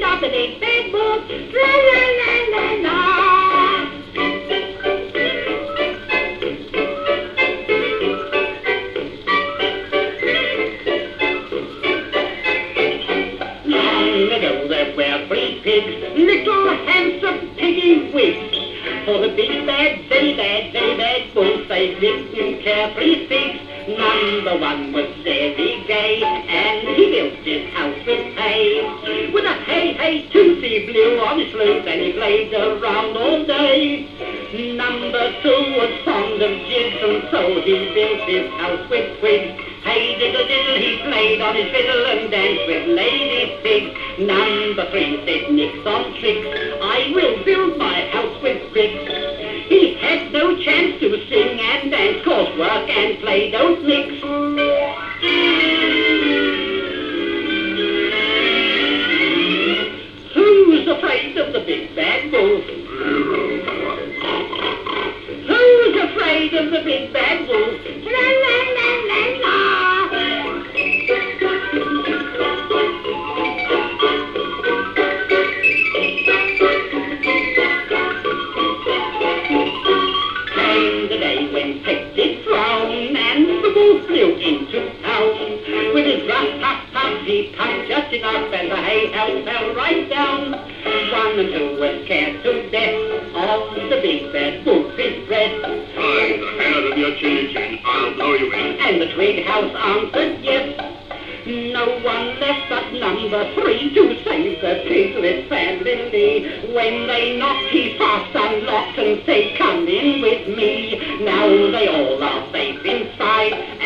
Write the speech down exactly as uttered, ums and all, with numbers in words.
of the big bad wolf. La la la la la. Long ago there were three pigs, little handsome piggy wigs. For the big bad, very bad, very bad wolf, they lived in carefree figs. Number one was very gay, and he built his house with hay. With a hey hey tooth he blew on his flute, and he played around all day. Number two was fond of jigs, and so he built his house with twigs. Hey diddle diddle, he played on his fiddle and danced with lady pigs. Number three said nix on tricks, I will build my house with bricks. He had no chance to sing and dance, cause work and play don't mix. Who's afraid of the big bad wolf? Who's afraid of the big bad wolf? La la la la la. Came the day when Peg did frown, and the wolf flew into town. With his rough puff puff he puffed just enough, and the hay house fell right down. One and two were scared to death of the big bad wolf's breath. Tie the hair of your chinny chin, I'll blow you in. And the twig house answered yes. No one left but number three to save the piglet family. When they knocked, he fast unlocked and said, come in with me. Now they all are safe inside.